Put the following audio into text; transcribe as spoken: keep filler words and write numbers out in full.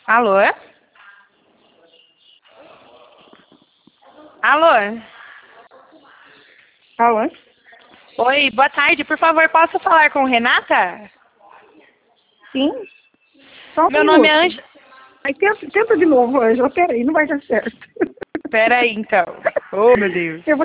Alô? Alô? Alô? Oi, boa tarde. Por favor, posso falar com Renata? Sim? Só um Meu nome é minuto. Ângela. Aí tenta, tenta de novo, Ângela. Peraí, não vai dar certo. Pera aí, então. Oh, meu Deus. Eu vou